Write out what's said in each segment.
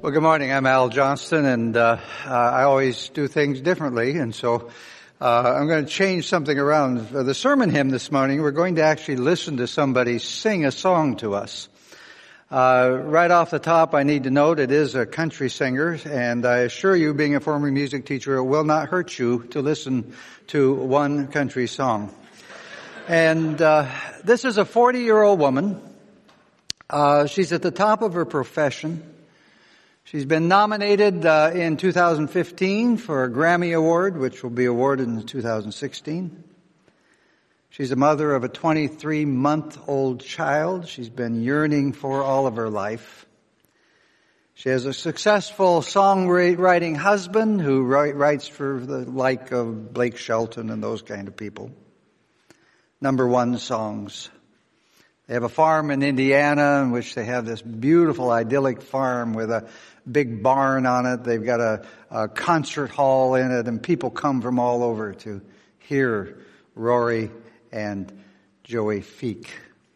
Well, good morning. I'm Al Johnston, and I always do things differently, and so I'm going to change something around. For the sermon hymn this morning, we're going to actually listen to somebody sing a song to us. Right off the top, I need to note it is a country singer, and I assure you, being a former music teacher, it will not hurt you to listen to one country song. And this is a 40-year-old woman. She's at the top of her profession. She's been nominated in 2015 for a Grammy Award, which will be awarded in 2016. She's a mother of a 23-month-old child she's been yearning for all of her life. She has a successful songwriting husband who writes for the like of Blake Shelton and those kind of people. Number one songs. They have a farm in Indiana in which they have this beautiful idyllic farm with a big barn on it. They've got a concert hall in it, and people come from all over to hear Rory and Joey Feek.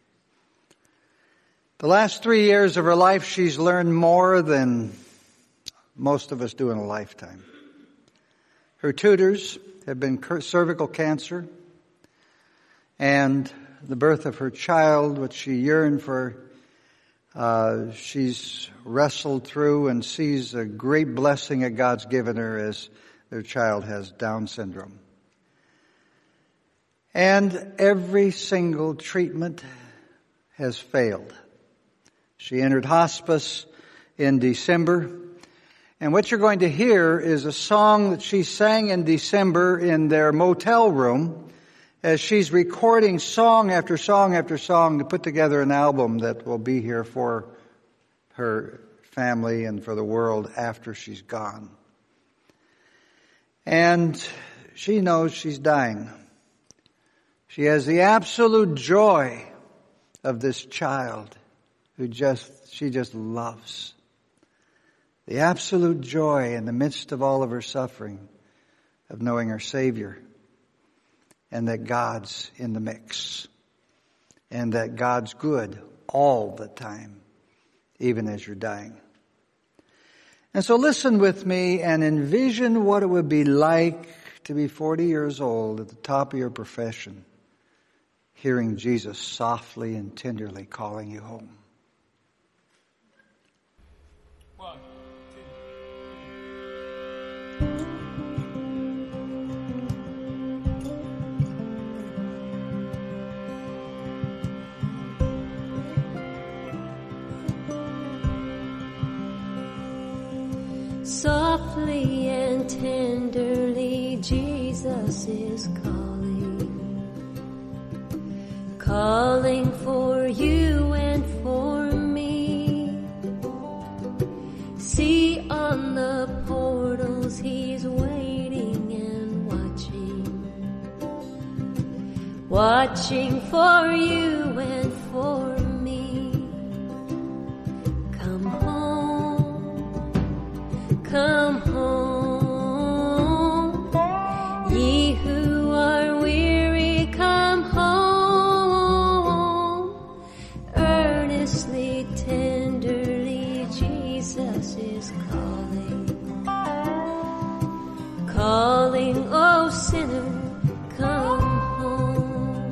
The last 3 years of her life, she's learned more than most of us do in a lifetime. Her tutors have been cervical cancer, and the birth of her child, which she yearned for, she's wrestled through and sees a great blessing that God's given her as their child has Down syndrome. And every single treatment has failed. She entered hospice in December. And what you're going to hear is a song that she sang in December in their motel room as she's recording song after song after song to put together an album that will be here for her family and for the world after she's gone. And she knows she's dying. She has the absolute joy of this child who she just loves. The absolute joy in the midst of all of her suffering of knowing her Savior. And that God's in the mix. And that God's good all the time, even as you're dying. And so listen with me and envision what it would be like to be 40 years old at the top of your profession, hearing Jesus softly and tenderly calling you home. 1, 2. Softly and tenderly Jesus is calling for you and for me. See on the portals He's waiting and watching for you and for me. Come home, ye who are weary, come home. Earnestly, tenderly, Jesus is calling, oh sinner, come home.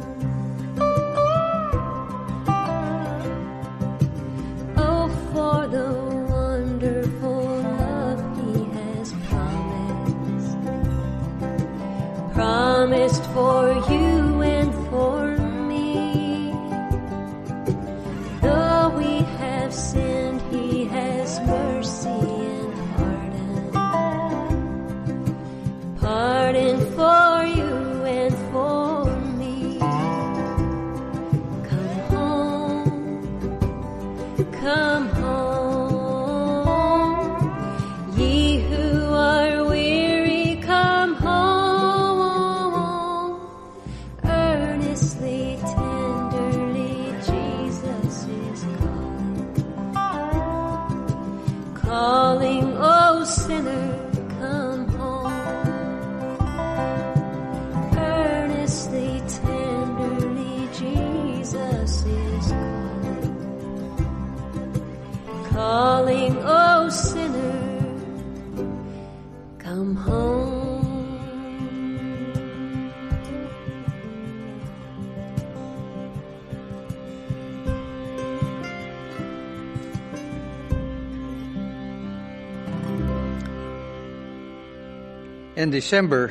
Oh, for the wonderful promised for you and for me. Though we have sinned, He has mercy and pardon for you and for me. Come home. Ye who are weary, come home. Earnestly, tenderly, Jesus is calling, oh sinner, come home. Earnestly, tenderly, Jesus is calling, oh sinner. In December,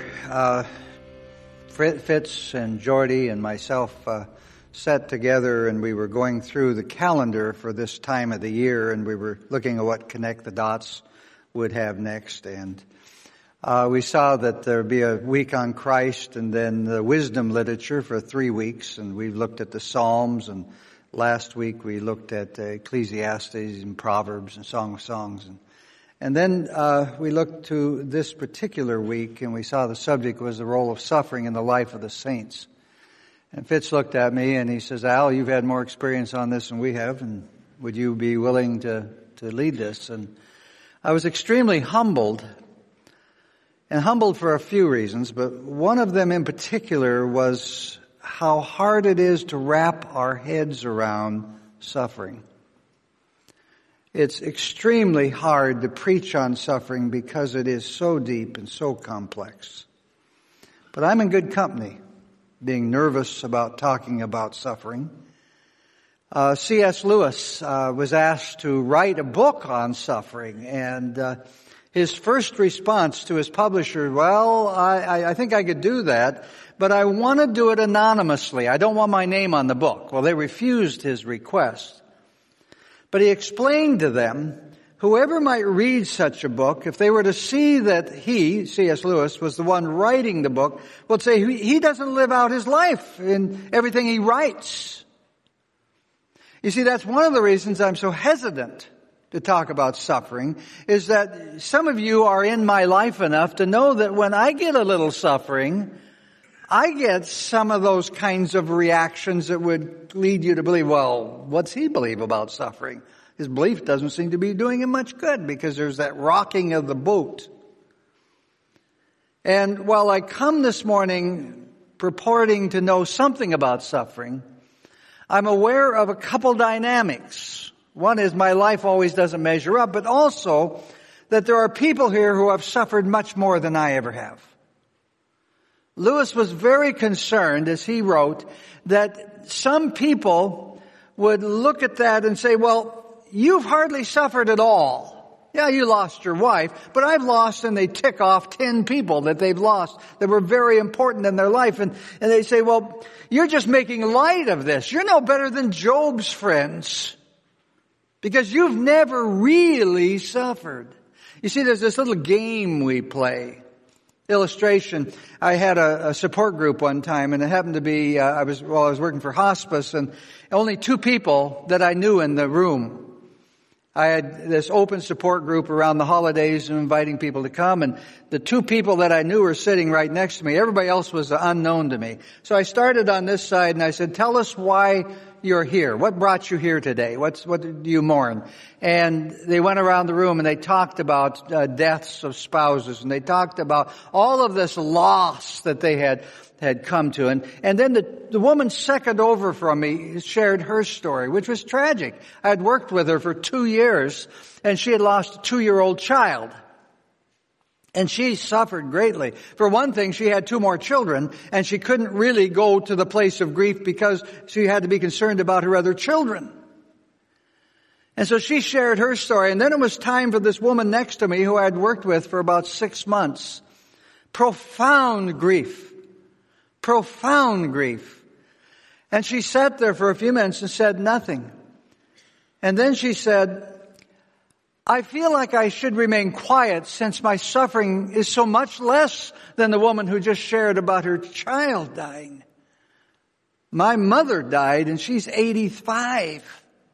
Fitz and Jordy and myself sat together and we were going through the calendar for this time of the year, and we were looking at what Connect the Dots would have next. And we saw that there would be a week on Christ and then the wisdom literature for 3 weeks, and we looked at the Psalms, and last week we looked at Ecclesiastes and Proverbs and Song of Songs. And then we looked to this particular week, and we saw the subject was the role of suffering in the life of the saints. And Fitz looked at me and he says, "Al, you've had more experience on this than we have, and would you be willing to lead this?" And I was extremely humbled, and humbled for a few reasons, but one of them in particular was how hard it is to wrap our heads around suffering. It's extremely hard to preach on suffering because it is so deep and so complex. But I'm in good company, being nervous about talking about suffering. C.S. Lewis was asked to write a book on suffering, and his first response to his publisher, "Well, I think I could do that, but I want to do it anonymously. I don't want my name on the book." Well, they refused his request. But he explained to them, whoever might read such a book, if they were to see that he, C.S. Lewis, was the one writing the book, would say he doesn't live out his life in everything he writes. You see, that's one of the reasons I'm so hesitant to talk about suffering, is that some of you are in my life enough to know that when I get a little suffering, I get some of those kinds of reactions that would lead you to believe, well, what's he believe about suffering? His belief doesn't seem to be doing him much good, because there's that rocking of the boat. And while I come this morning purporting to know something about suffering, I'm aware of a couple dynamics. One is my life always doesn't measure up, but also that there are people here who have suffered much more than I ever have. Lewis was very concerned, as he wrote, that some people would look at that and say, well, you've hardly suffered at all. Yeah, you lost your wife, but I've lost, and they tick off 10 people that they've lost that were very important in their life. And they say, well, you're just making light of this. You're no better than Job's friends, because you've never really suffered. You see, there's this little game we play. Illustration, I had a support group one time, and it happened to be, I was working for hospice, and only 2 people that I knew in the room. I had this open support group around the holidays and inviting people to come, and the 2 people that I knew were sitting right next to me. Everybody else was unknown to me. So I started on this side and I said, "Tell us why you're here. What brought you here today? What do you mourn?" And they went around the room and they talked about deaths of spouses, and they talked about all of this loss that they had come to. And then the woman second over from me shared her story, which was tragic. I had worked with her for 2 years, and she had lost a 2-year-old child. And she suffered greatly. For one thing, she had 2 more children, and she couldn't really go to the place of grief because she had to be concerned about her other children. And so she shared her story, and then it was time for this woman next to me, who I had worked with for about 6 months. Profound grief. Profound grief. And she sat there for a few minutes and said nothing. And then she said, "I feel like I should remain quiet, since my suffering is so much less than the woman who just shared about her child dying. My mother died, and she's 85.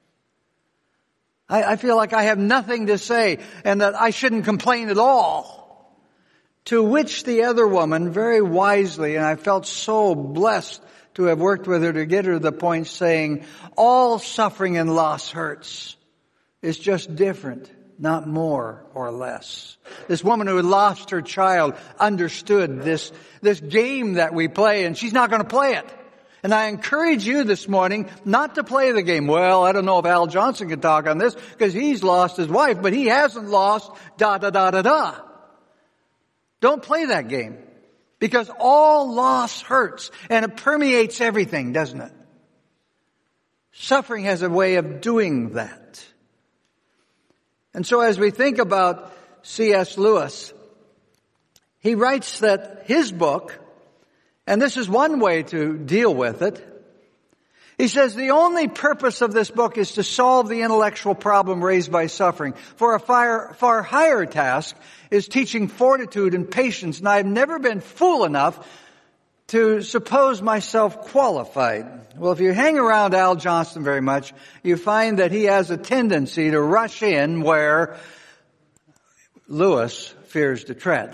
I feel like I have nothing to say, and that I shouldn't complain at all." To which the other woman very wisely, and I felt so blessed to have worked with her to get her to the point, saying, "All suffering and loss hurts. It's just different, not more or less." This woman who had lost her child understood this game that we play, and she's not going to play it. And I encourage you this morning not to play the game. Well, I don't know if Al Johnson can talk on this because he's lost his wife, but he hasn't lost da-da-da-da-da. Don't play that game, because all loss hurts, and it permeates everything, doesn't it? Suffering has a way of doing that. And so as we think about C.S. Lewis, he writes that his book, and this is one way to deal with it, he says the only purpose of this book is to solve the intellectual problem raised by suffering. For a far higher task is teaching fortitude and patience, and I've never been fool enough to suppose myself qualified. Well, if you hang around Al Johnston very much, you find that he has a tendency to rush in where Lewis fears to tread.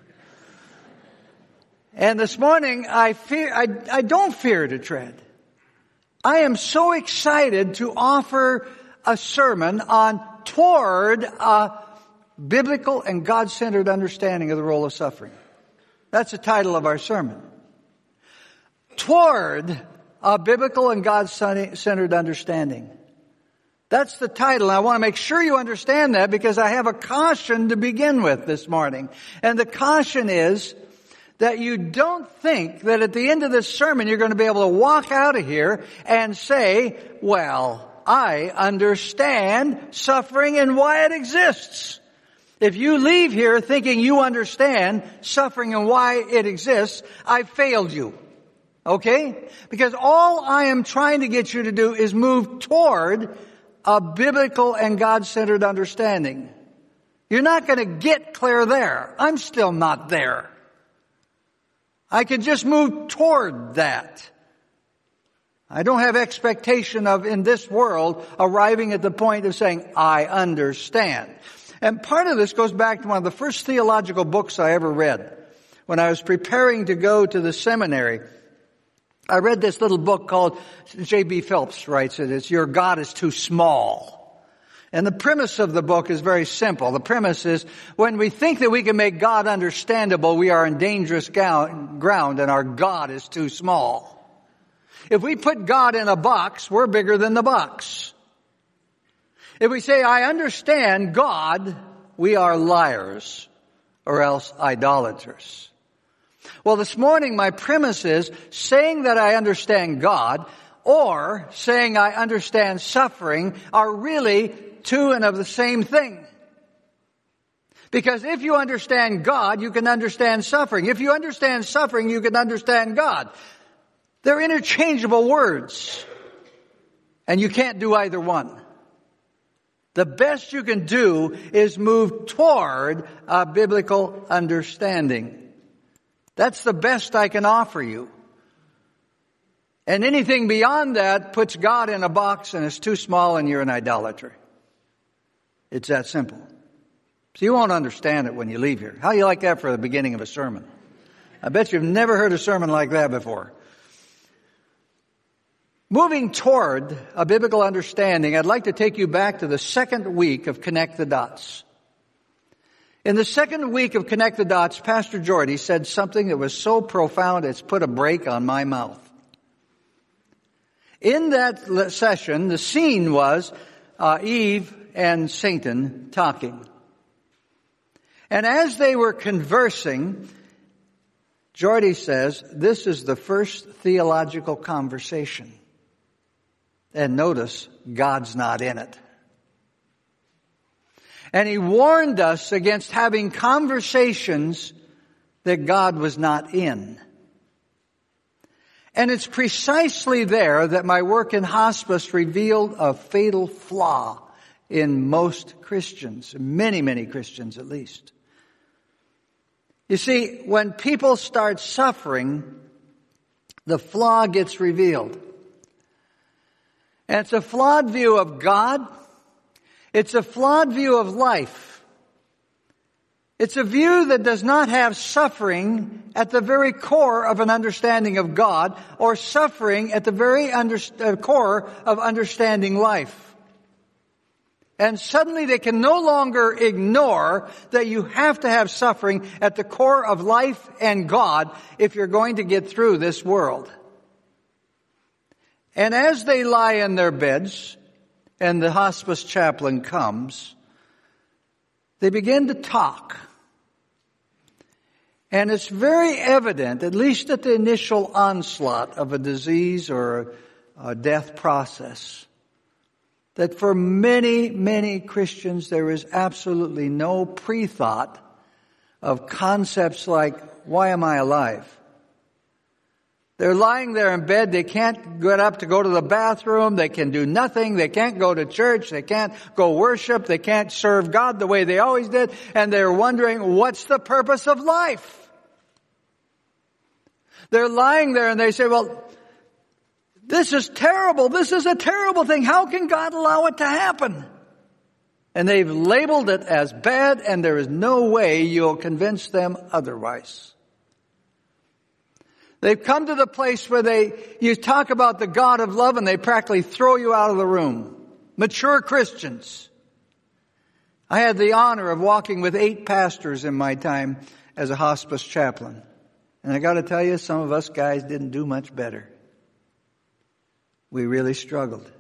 And this morning, I don't fear to tread. I am so excited to offer a sermon toward a biblical and God-centered understanding of the role of suffering. That's the title of our sermon. Toward a biblical and God-centered understanding. That's the title. I want to make sure you understand that because I have a caution to begin with this morning. And the caution is that you don't think that at the end of this sermon you're going to be able to walk out of here and say, well, I understand suffering and why it exists. If you leave here thinking you understand suffering and why it exists, I've failed you. Okay? Because all I am trying to get you to do is move toward a biblical and God-centered understanding. You're not going to get clear there. I'm still not there. I can just move toward that. I don't have expectation of, in this world, arriving at the point of saying, I understand. And part of this goes back to one of the first theological books I ever read. When I was preparing to go to the seminary, I read this little book called, J.B. Phelps writes it, it's Your God is Too Small. And the premise of the book is very simple. The premise is, when we think that we can make God understandable, we are in dangerous ground and our God is too small. If we put God in a box, we're bigger than the box. If we say, I understand God, we are liars or else idolaters. Well, this morning my premise is saying that I understand God or saying I understand suffering are really two and of the same thing. Because if you understand God, you can understand suffering. If you understand suffering, you can understand God. They're interchangeable words. And you can't do either one. The best you can do is move toward a biblical understanding. That's the best I can offer you. And anything beyond that puts God in a box and is too small and you're an idolater. It's that simple. So you won't understand it when you leave here. How do you like that for the beginning of a sermon? I bet you've never heard a sermon like that before. Moving toward a biblical understanding, I'd like to take you back to the second week of Connect the Dots. In the second week of Connect the Dots, Pastor Jordy said something that was so profound it's put a break on my mouth. In that session, the scene was Eve and Satan talking. And as they were conversing, Jordy says, this is the first theological conversation. And notice, God's not in it. And he warned us against having conversations that God was not in. And it's precisely there that my work in hospice revealed a fatal flaw in most Christians, many, many Christians at least. You see, when people start suffering, the flaw gets revealed. And it's a flawed view of God. It's a flawed view of life. It's a view that does not have suffering at the very core of an understanding of God or suffering at the very core of understanding life. And suddenly they can no longer ignore that you have to have suffering at the core of life and God if you're going to get through this world. And as they lie in their beds and the hospice chaplain comes, they begin to talk. And it's very evident, at least at the initial onslaught of a disease or a death process, that for many, many Christians there is absolutely no pre-thought of concepts like, why am I alive? They're lying there in bed. They can't get up to go to the bathroom. They can do nothing. They can't go to church. They can't go worship. They can't serve God the way they always did. And they're wondering, what's the purpose of life? They're lying there and they say, well, this is terrible. This is a terrible thing. How can God allow it to happen? And they've labeled it as bad, and there is no way you'll convince them otherwise. They've come to the place where you talk about the God of love and they practically throw you out of the room. Mature Christians. I had the honor of walking with 8 pastors in my time as a hospice chaplain. And I got to tell you, some of us guys didn't do much better. We really struggled.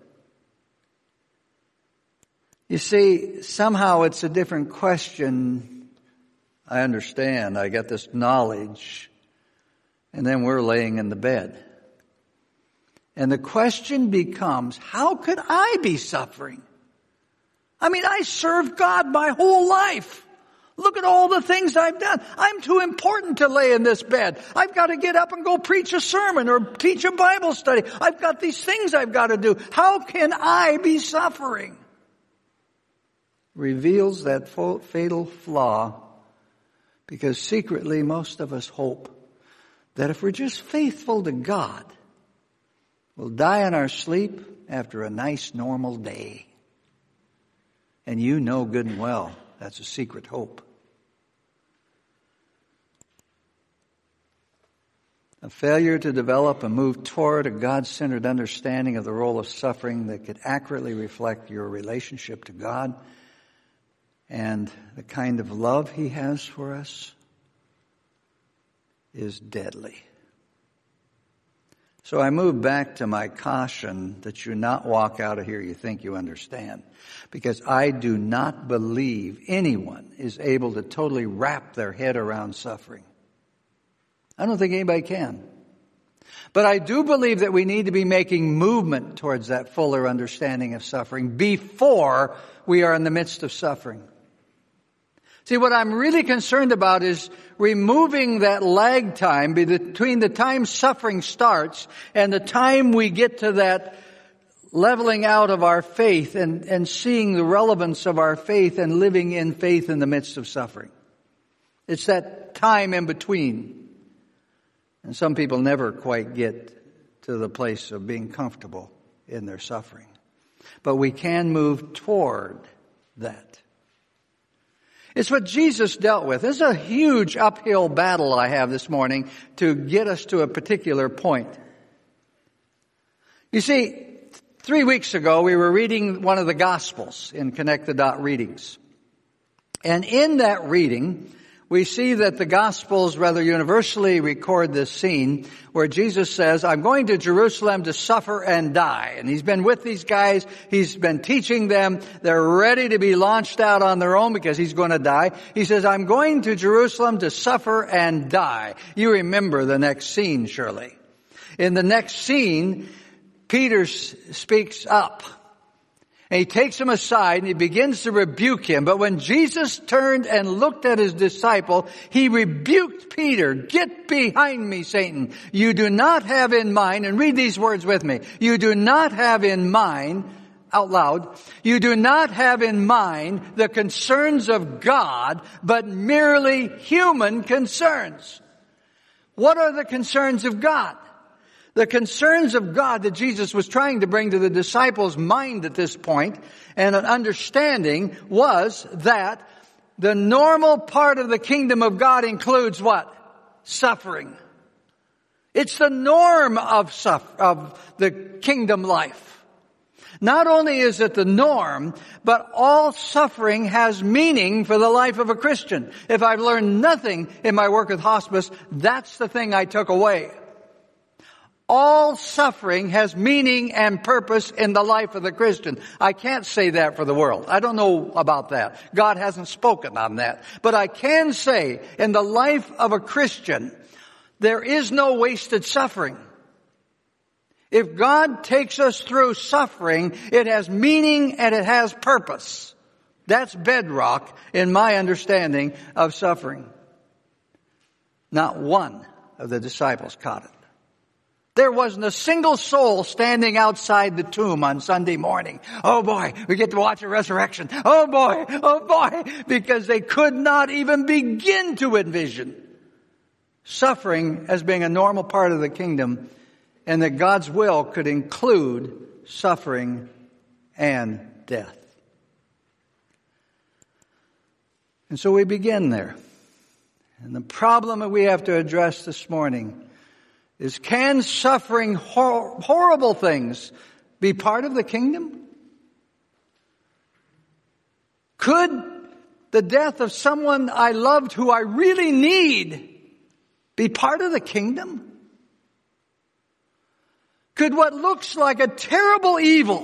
You see, somehow it's a different question. I understand. I got this knowledge. And then we're laying in the bed. And the question becomes, how could I be suffering? I mean, I served God my whole life. Look at all the things I've done. I'm too important to lay in this bed. I've got to get up and go preach a sermon or teach a Bible study. I've got these things I've got to do. How can I be suffering? Reveals that fatal flaw, because secretly most of us hope that if we're just faithful to God, we'll die in our sleep after a nice normal day. And you know good and well that's a secret hope. A failure to develop and move toward a God-centered understanding of the role of suffering that could accurately reflect your relationship to God and the kind of love He has for us is deadly. So I move back to my caution that you not walk out of here you think you understand. Because I do not believe anyone is able to totally wrap their head around suffering. I don't think anybody can. But I do believe that we need to be making movement towards that fuller understanding of suffering before we are in the midst of suffering. See, what I'm really concerned about is removing that lag time between the time suffering starts and the time we get to that leveling out of our faith and seeing the relevance of our faith and living in faith in the midst of suffering. It's that time in between. And some people never quite get to the place of being comfortable in their suffering. But we can move toward that. It's what Jesus dealt with. This is a huge uphill battle I have this morning to get us to a particular point. You see, 3 weeks ago we were reading one of the Gospels in Connect the Dot readings. And in that reading, we see that the Gospels rather universally record this scene where Jesus says, I'm going to Jerusalem to suffer and die. And He's been with these guys. He's been teaching them. They're ready to be launched out on their own because He's going to die. He says, I'm going to Jerusalem to suffer and die. You remember the next scene, surely. In the next scene, Peter speaks up. And he takes him aside and he begins to rebuke him. But when Jesus turned and looked at His disciple, He rebuked Peter. Get behind me, Satan. You do not have in mind, and read these words with me. You do not have in mind, out loud, you do not have in mind the concerns of God, but merely human concerns. What are the concerns of God? The concerns of God that Jesus was trying to bring to the disciples' mind at this point and an understanding was that the normal part of the kingdom of God includes what? Suffering. It's the norm of the kingdom life. Not only is it the norm, but all suffering has meaning for the life of a Christian. If I've learned nothing in my work with hospice, that's the thing I took away. All suffering has meaning and purpose in the life of the Christian. I can't say that for the world. I don't know about that. God hasn't spoken on that. But I can say in the life of a Christian, there is no wasted suffering. If God takes us through suffering, it has meaning and it has purpose. That's bedrock in my understanding of suffering. Not one of the disciples caught it. There wasn't a single soul standing outside the tomb on Sunday morning. Oh boy, we get to watch a resurrection. Oh boy, because they could not even begin to envision suffering as being a normal part of the kingdom, and that God's will could include suffering and death. And so we begin there. And the problem that we have to address this morning is, can suffering, horrible things, be part of the kingdom? Could the death of someone I loved who I really need be part of the kingdom? Could what looks like a terrible evil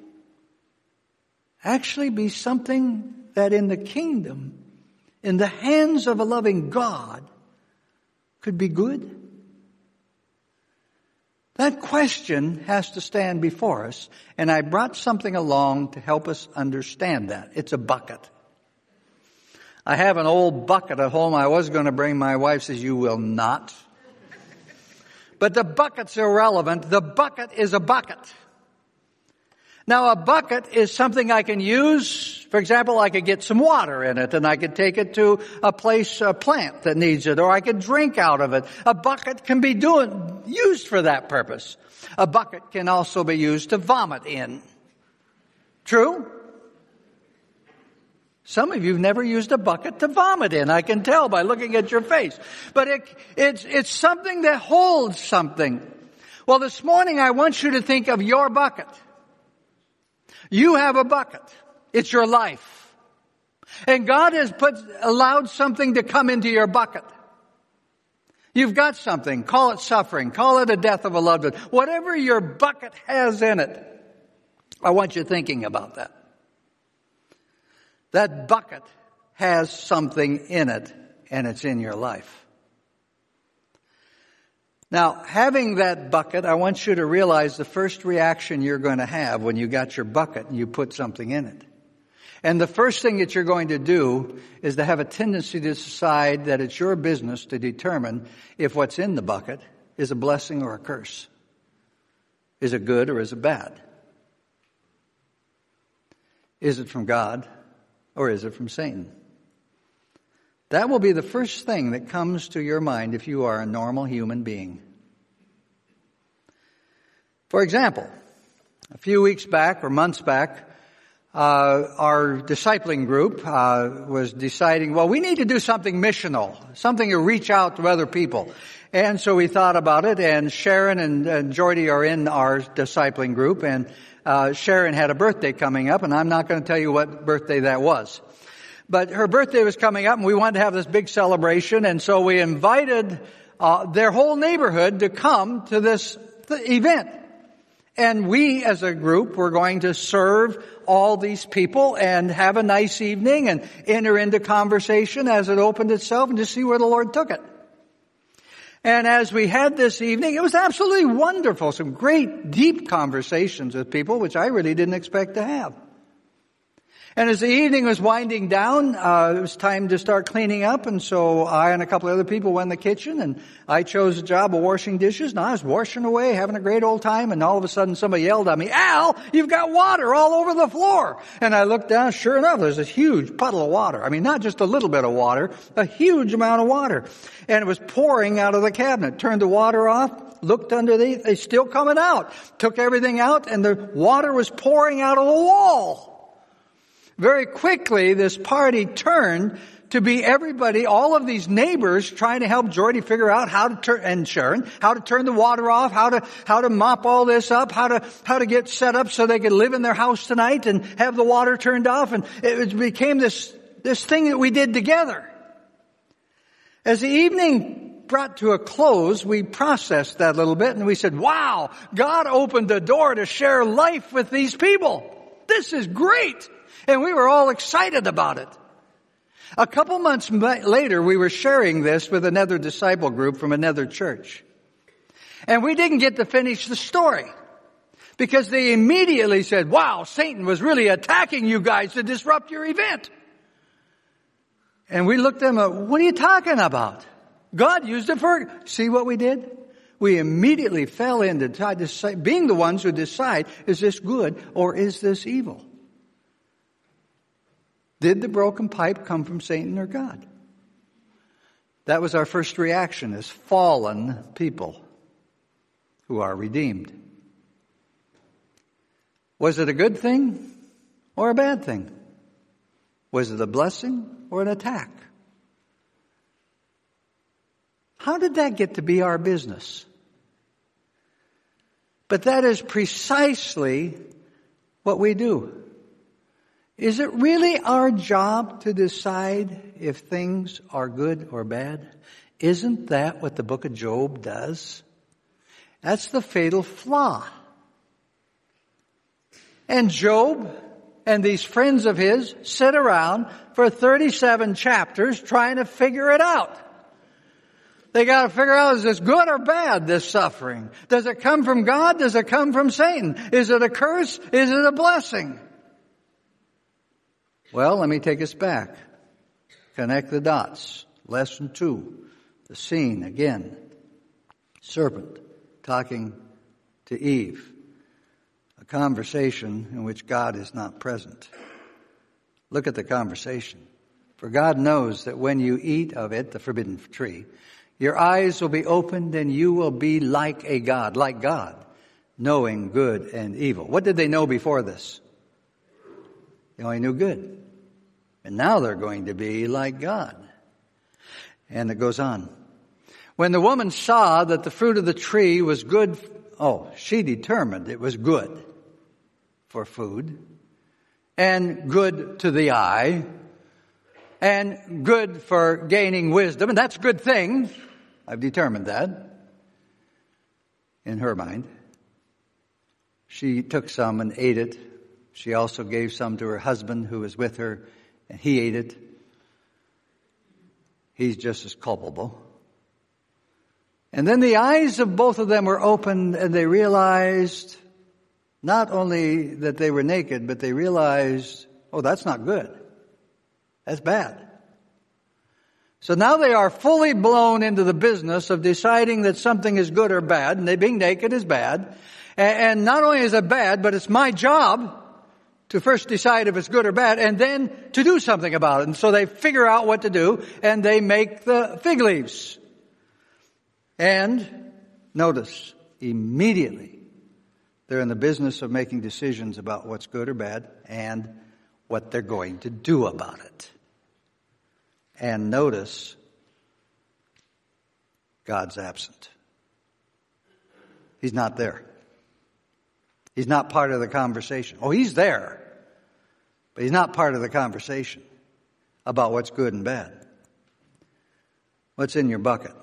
actually be something that in the kingdom, in the hands of a loving God, could be good? That question has to stand before us, and I brought something along to help us understand that. It's a bucket. I have an old bucket at home I was going to bring. My wife says, "You will not." But the bucket's irrelevant. The bucket is a bucket. Now, a bucket is something I can use. For example, I could get some water in it, and I could take it to a plant that needs it, or I could drink out of it. A bucket can be used for that purpose. A bucket can also be used to vomit in. True? Some of you have never used a bucket to vomit in. I can tell by looking at your face. But it's something that holds something. Well, this morning I want you to think of your bucket. You have a bucket. It's your life. And God has allowed something to come into your bucket. You've got something. Call it suffering. Call it a death of a loved one. Whatever your bucket has in it, I want you thinking about that. That bucket has something in it, and it's in your life. Now, having that bucket, I want you to realize the first reaction you're going to have when you got your bucket and you put something in it. And the first thing that you're going to do is to have a tendency to decide that it's your business to determine if what's in the bucket is a blessing or a curse. Is it good or is it bad? Is it from God or is it from Satan? That will be the first thing that comes to your mind if you are a normal human being. For example, a few weeks back or months back, our discipling group was deciding, well, we need to do something missional, something to reach out to other people. And so we thought about it, and Sharon and Jordy are in our discipling group, and Sharon had a birthday coming up, and I'm not going to tell you what birthday that was. But her birthday was coming up, and we wanted to have this big celebration, and so we invited their whole neighborhood to come to this event. And we, as a group, were going to serve all these people and have a nice evening and enter into conversation as it opened itself and just see where the Lord took it. And as we had this evening, it was absolutely wonderful. Some great, deep conversations with people, which I really didn't expect to have. And as the evening was winding down, it was time to start cleaning up, and so I and a couple of other people went in the kitchen, and I chose the job of washing dishes, and I was washing away, having a great old time, and all of a sudden somebody yelled at me, "Al, you've got water all over the floor." And I looked down, sure enough, there's this huge puddle of water. I mean, not just a little bit of water, a huge amount of water. And it was pouring out of the cabinet. Turned the water off, looked underneath, it's still coming out. Took everything out, and the water was pouring out of the wall. Very quickly, this party turned to be everybody, all of these neighbors trying to help Jordy figure out how to turn, and Sharon, how to turn the water off, how to mop all this up, how to get set up so they could live in their house tonight and have the water turned off. And it became this thing that we did together. As the evening brought to a close, we processed that a little bit and we said, wow, God opened the door to share life with these people. This is great. And we were all excited about it. A couple months later, we were sharing this with another disciple group from another church. And we didn't get to finish the story because they immediately said, wow, Satan was really attacking you guys to disrupt your event. And we looked at them, what are you talking about? God used it for, see what we did? We immediately fell into being the ones who decide, is this good or is this evil? Did the broken pipe come from Satan or God? That was our first reaction as fallen people who are redeemed. Was it a good thing or a bad thing? Was it a blessing or an attack? How did that get to be our business? But that is precisely what we do. Is it really our job to decide if things are good or bad? Isn't that what the book of Job does? That's the fatal flaw. And Job and these friends of his sit around for 37 chapters trying to figure it out. They got to figure out, is this good or bad, this suffering? Does it come from God? Does it come from Satan? Is it a curse? Is it a blessing? Well, let me take us back. Connect the dots. Lesson 2. The scene again. Serpent talking to Eve. A conversation in which God is not present. Look at the conversation. For God knows that when you eat of it, the forbidden tree, your eyes will be opened and you will be like God, knowing good and evil. What did they know before this? They only knew good. And now they're going to be like God. And it goes on. When the woman saw that the fruit of the tree was good, she determined it was good for food and good to the eye and good for gaining wisdom. And that's a good thing. I've determined that in her mind. She took some and ate it. She also gave some to her husband who was with her, and he ate it. He's just as culpable. And then the eyes of both of them were opened, and they realized not only that they were naked, but they realized, that's not good. That's bad. So now they are fully blown into the business of deciding that something is good or bad, and being naked is bad. And not only is it bad, but it's my job to first decide if it's good or bad, and then to do something about it. And so they figure out what to do, and they make the fig leaves. And notice, immediately, they're in the business of making decisions about what's good or bad and what they're going to do about it. And notice, God's absent. He's not there. He's not part of the conversation. He's there, but he's not part of the conversation about what's good and bad. What's in your bucket?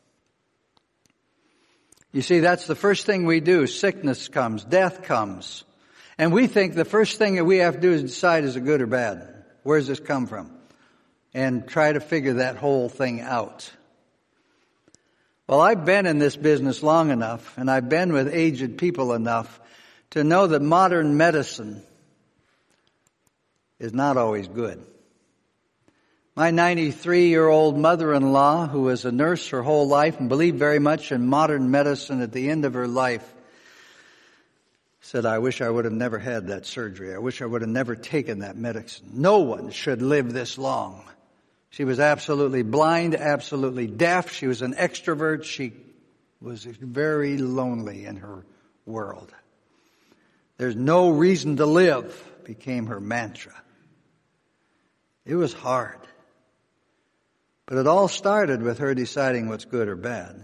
You see, that's the first thing we do. Sickness comes, death comes. And we think the first thing that we have to do is decide, is it good or bad? Where does this come from? And try to figure that whole thing out. Well, I've been in this business long enough, and I've been with aged people enough to know that modern medicine is not always good. My 93-year-old mother-in-law, who was a nurse her whole life and believed very much in modern medicine at the end of her life, said, I wish I would have never had that surgery. I wish I would have never taken that medicine. No one should live this long. She was absolutely blind, absolutely deaf. She was an extrovert. She was very lonely in her world. There's no reason to live became her mantra. It was hard. But it all started with her deciding what's good or bad.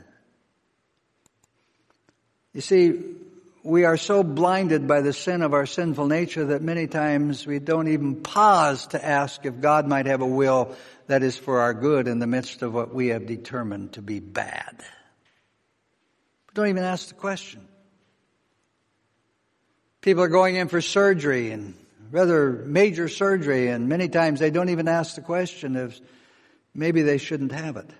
You see, we are so blinded by the sin of our sinful nature that many times we don't even pause to ask if God might have a will that is for our good in the midst of what we have determined to be bad. We don't even ask the question. People are going in for surgery, and rather major surgery, and many times they don't even ask the question if maybe they shouldn't have it.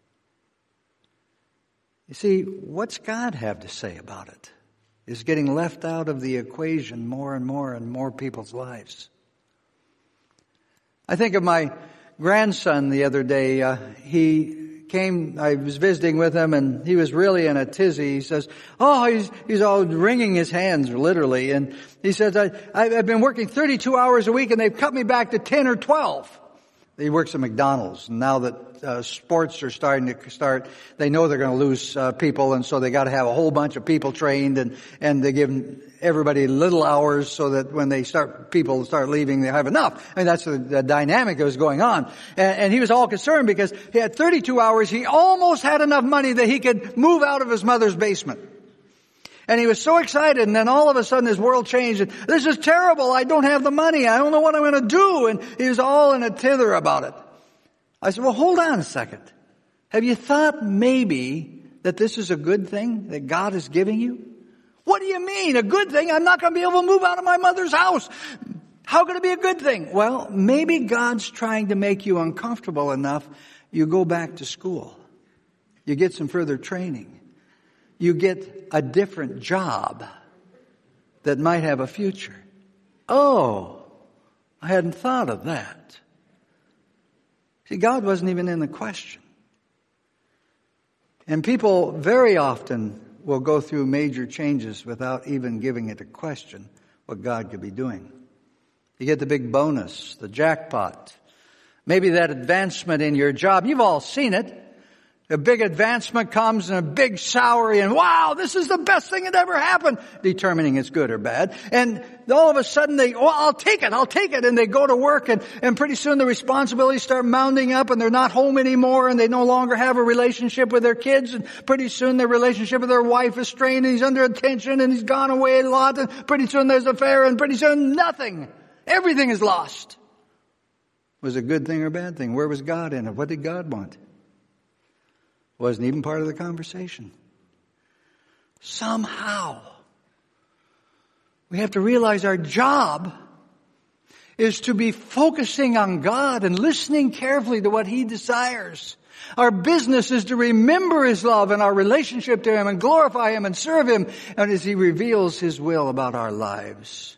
You see, what's God have to say about it? Is getting left out of the equation more and more people's lives. I think of my grandson the other day. He came, I was visiting with him, and he was really in a tizzy. He says, he's all wringing his hands, literally. And he says, I've been working 32 hours a week, and they've cut me back to 10 or 12. He works at McDonald's. And now that sports are starting to start, they know they're going to lose people, and so they got to have a whole bunch of people trained, and they give everybody little hours so that when people start leaving, they have enough. I mean, that's the dynamic that was going on. And he was all concerned because he had 32 hours. He almost had enough money that he could move out of his mother's basement. And he was so excited, and then all of a sudden his world changed. And, this is terrible. I don't have the money. I don't know what I'm going to do. And he was all in a tither about it. I said, well, hold on a second. Have you thought maybe that this is a good thing that God is giving you? What do you mean, a good thing? I'm not going to be able to move out of my mother's house. How can it be a good thing? Well, maybe God's trying to make you uncomfortable enough. You go back to school. You get some further training. You get a different job that might have a future. Oh, I hadn't thought of that. See, God wasn't even in the question. And people very often will go through major changes without even giving it a question what God could be doing. You get the big bonus, the jackpot. Maybe that advancement in your job. You've all seen it. A big advancement comes and a big salary, and wow, this is the best thing that ever happened, determining it's good or bad. And all of a sudden I'll take it. And they go to work, and pretty soon the responsibilities start mounting up, and they're not home anymore, and they no longer have a relationship with their kids, and pretty soon their relationship with their wife is strained, and he's under attention, and he's gone away a lot, and pretty soon there's an affair, and pretty soon nothing. Everything is lost. Was it a good thing or a bad thing? Where was God in it? What did God want? Wasn't even part of the conversation. Somehow, we have to realize our job is to be focusing on God and listening carefully to what He desires. Our business is to remember His love and our relationship to Him and glorify Him and serve Him, and as He reveals His will about our lives.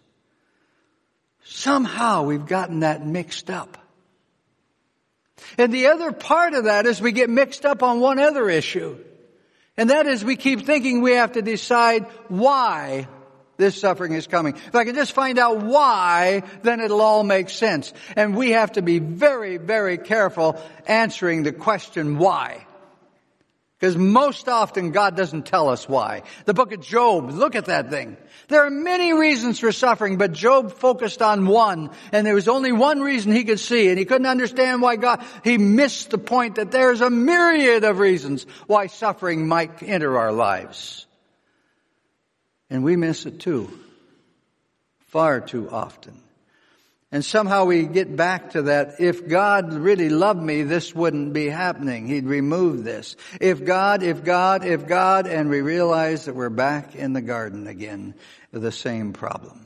Somehow we've gotten that mixed up. And the other part of that is we get mixed up on one other issue. And that is we keep thinking we have to decide why this suffering is coming. If I can just find out why, then it'll all make sense. And we have to be very, very careful answering the question why. Because most often God doesn't tell us why. The book of Job, look at that thing. There are many reasons for suffering, but Job focused on one, and there was only one reason he could see, and he couldn't understand why he missed the point that there's a myriad of reasons why suffering might enter our lives. And we miss it too, far too often. And somehow we get back to that, if God really loved me, this wouldn't be happening. He'd remove this. If God, and we realize that we're back in the garden again with the same problem.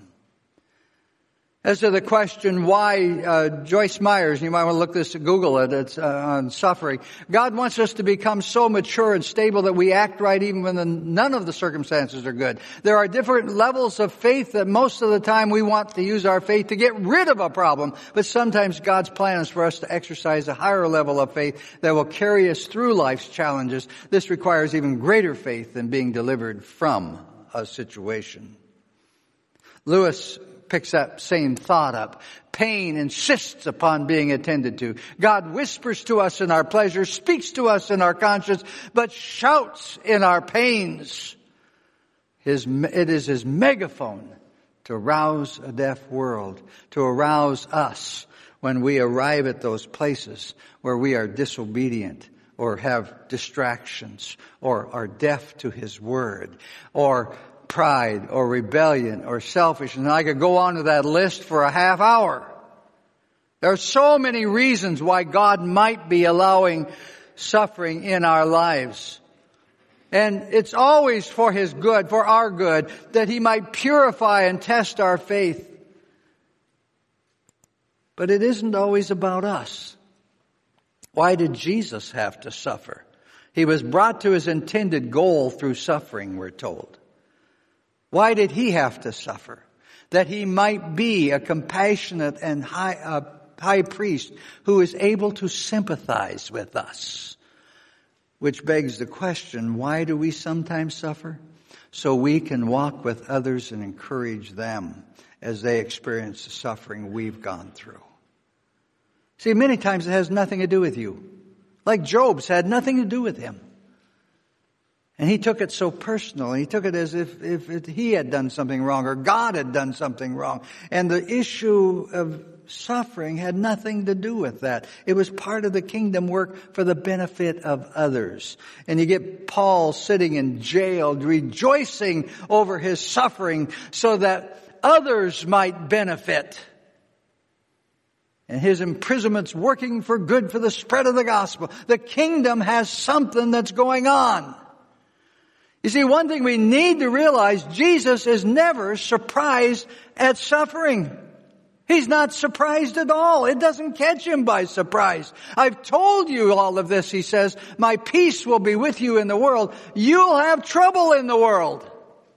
As to the question why, Joyce Myers, you might want to look this, Google it, it's on suffering. God wants us to become so mature and stable that we act right even when none of the circumstances are good. There are different levels of faith that most of the time we want to use our faith to get rid of a problem. But sometimes God's plan is for us to exercise a higher level of faith that will carry us through life's challenges. This requires even greater faith than being delivered from a situation. Lewis picks that same thought up. Pain insists upon being attended to. God whispers to us in our pleasure, speaks to us in our conscience, but shouts in our pains. It is His megaphone to rouse a deaf world, to arouse us when we arrive at those places where we are disobedient or have distractions or are deaf to His word or pride or rebellion or selfishness. And I could go on to that list for a half hour. There are so many reasons why God might be allowing suffering in our lives. And it's always for His good, for our good, that He might purify and test our faith. But it isn't always about us. Why did Jesus have to suffer? He was brought to His intended goal through suffering, we're told. Why did He have to suffer? That He might be a compassionate and high priest who is able to sympathize with us. Which begs the question, why do we sometimes suffer? So we can walk with others and encourage them as they experience the suffering we've gone through. See, many times it has nothing to do with you. Like Job's had nothing to do with him. And he took it so personal. He took it as if he had done something wrong or God had done something wrong. And the issue of suffering had nothing to do with that. It was part of the kingdom work for the benefit of others. And you get Paul sitting in jail, rejoicing over his suffering so that others might benefit. And his imprisonment's working for good for the spread of the gospel. The kingdom has something that's going on. You see, one thing we need to realize, Jesus is never surprised at suffering. He's not surprised at all. It doesn't catch him by surprise. I've told you all of this, he says. My peace will be with you in the world. You'll have trouble in the world.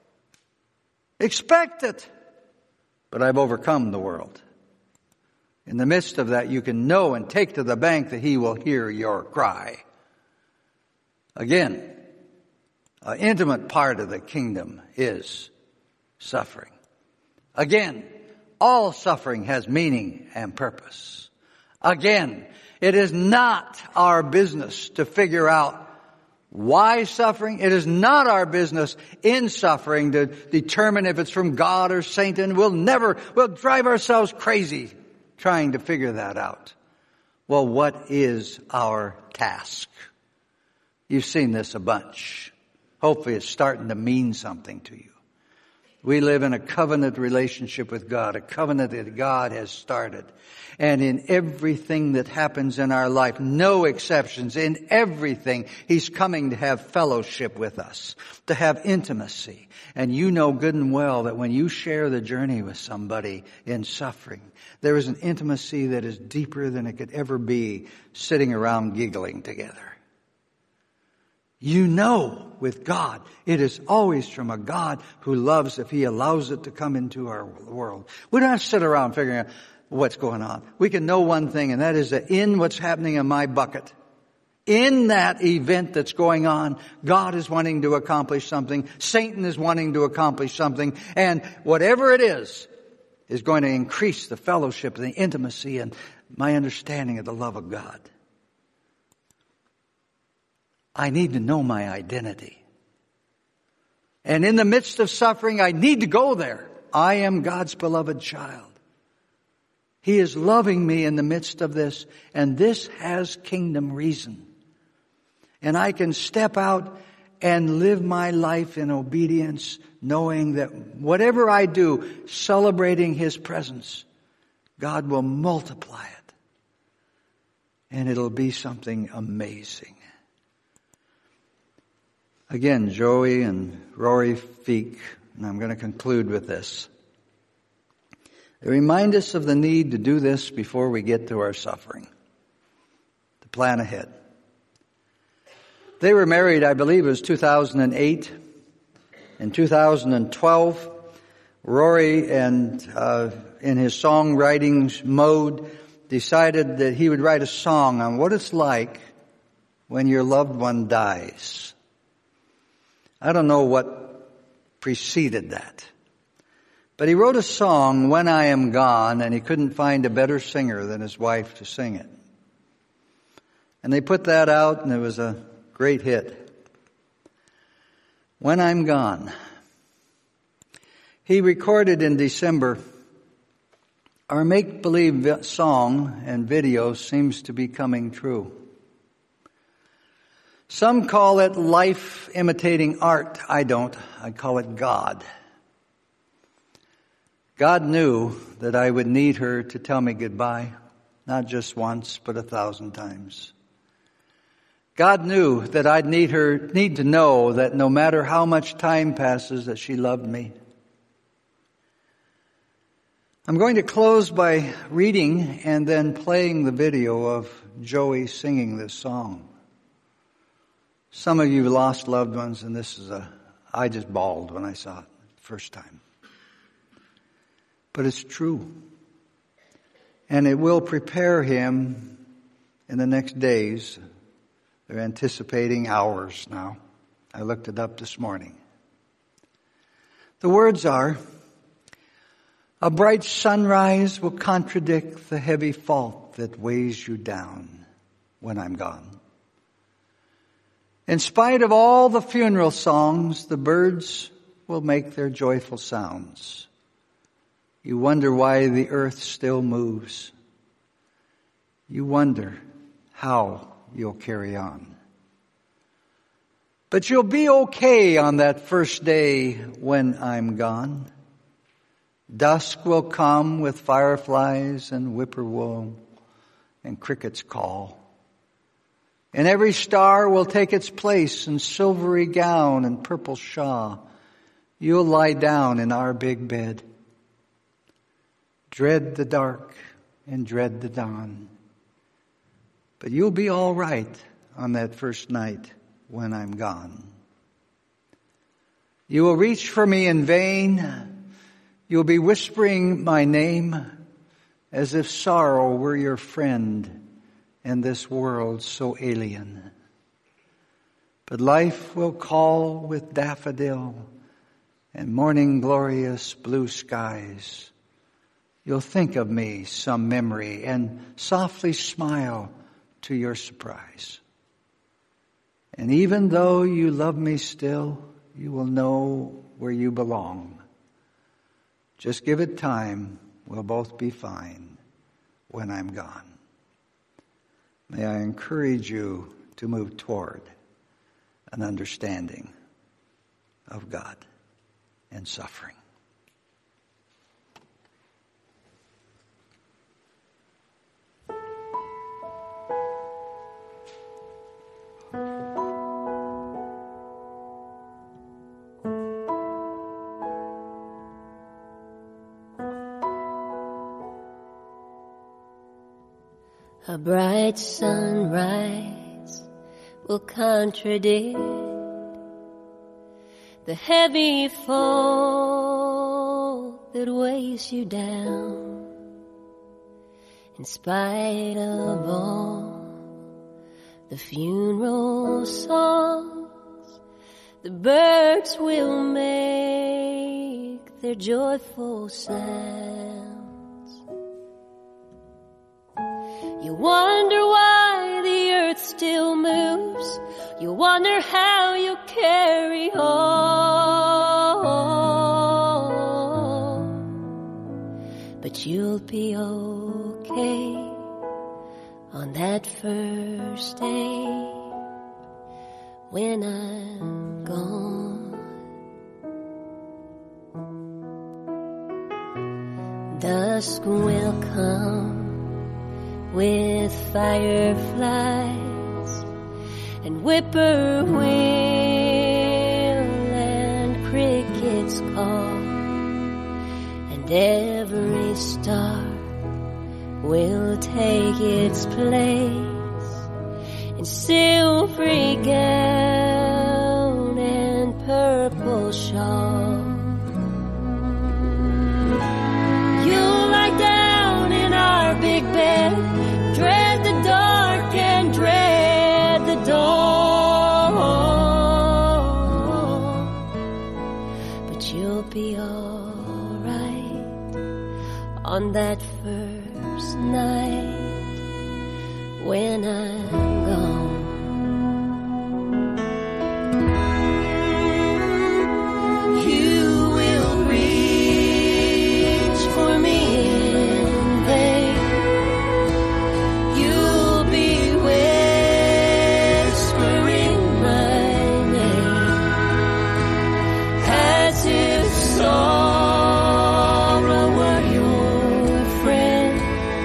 Expect it. But I've overcome the world. In the midst of that, you can know and take to the bank that he will hear your cry. Again, an intimate part of the kingdom is suffering. Again, all suffering has meaning and purpose. Again, it is not our business to figure out why suffering. It is not our business in suffering to determine if it's from God or Satan. We'll drive ourselves crazy trying to figure that out. Well, what is our task? You've seen this a bunch. Hopefully it's starting to mean something to you. We live in a covenant relationship with God, a covenant that God has started. And in everything that happens in our life, no exceptions, in everything, He's coming to have fellowship with us, to have intimacy. And you know good and well that when you share the journey with somebody in suffering, there is an intimacy that is deeper than it could ever be sitting around giggling together. You know with God, it is always from a God who loves if He allows it to come into our world. We don't have to sit around figuring out what's going on. We can know one thing, and that is that in what's happening in my bucket, in that event that's going on, God is wanting to accomplish something. Satan is wanting to accomplish something. And whatever it is going to increase the fellowship and the intimacy and my understanding of the love of God. I need to know my identity. And in the midst of suffering, I need to go there. I am God's beloved child. He is loving me in the midst of this, and this has kingdom reason. And I can step out and live my life in obedience, knowing that whatever I do, celebrating His presence, God will multiply it. And it'll be something amazing. Again, Joey and Rory Feek, and I'm going to conclude with this. They remind us of the need to do this before we get to our suffering, to plan ahead. They were married, I believe it was 2008. In 2012, Rory, and in his songwriting mode, decided that he would write a song on what it's like when your loved one dies. I don't know what preceded that. But he wrote a song, When I Am Gone, and he couldn't find a better singer than his wife to sing it. And they put that out, and it was a great hit. When I'm Gone. He recorded in December. Our make-believe song and video seems to be coming true. Some call it life imitating art. I don't. I call it God. God knew that I would need her to tell me goodbye, not just once, but 1,000 times. God knew that I'd need to know that no matter how much time passes, that she loved me. I'm going to close by reading and then playing the video of Joey singing this song. Some of you lost loved ones, and I just bawled when I saw it the first time. But it's true. And it will prepare him in the next days. They're anticipating hours now. I looked it up this morning. The words are, a bright sunrise will contradict the heavy fault that weighs you down when I'm gone. In spite of all the funeral songs, the birds will make their joyful sounds. You wonder why the earth still moves. You wonder how you'll carry on. But you'll be okay on that first day when I'm gone. Dusk will come with fireflies and whippoorwill and crickets call. And every star will take its place in silvery gown and purple shawl. You'll lie down in our big bed. Dread the dark and dread the dawn. But you'll be all right on that first night when I'm gone. You will reach for me in vain. You'll be whispering my name as if sorrow were your friend and this world so alien. But life will call with daffodil and morning glorious blue skies. You'll think of me some memory and softly smile to your surprise. And even though you love me still, you will know where you belong. Just give it time. We'll both be fine when I'm gone. May I encourage you to move toward an understanding of God and suffering. A bright sunrise will contradict the heavy fall that weighs you down. In spite of all the funeral songs, the birds will make their joyful sounds. You wonder why the earth still moves. You wonder how you carry on. But you'll be okay on that first day when I'm gone. Dusk will come with fireflies and whippoorwill and crickets call, and every star will take its place in silvery gown and purple shawl. You'll lie down in our big bed, dread the dark and dread the dawn. But you'll be all right on that first night when I'm gone. You will reach for me in vain. You'll be whispering my name as if sorrow were your friend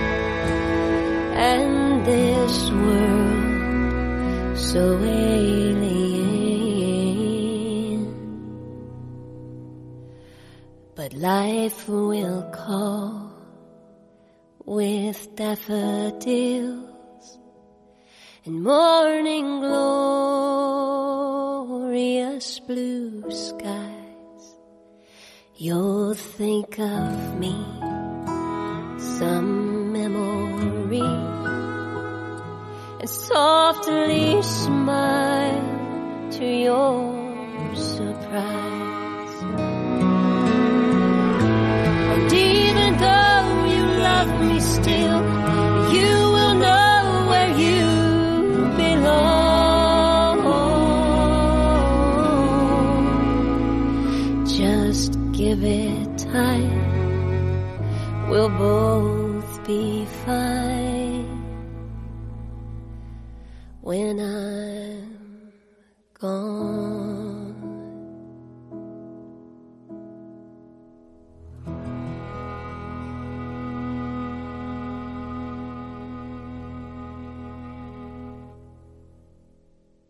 and this world so alien. But life will call with daffodils and morning glorious blue skies. You'll think of me some memory and softly smile to your surprise. And even though you love me still, you will know where you belong. Just give it time, we'll both be fine when I'm gone.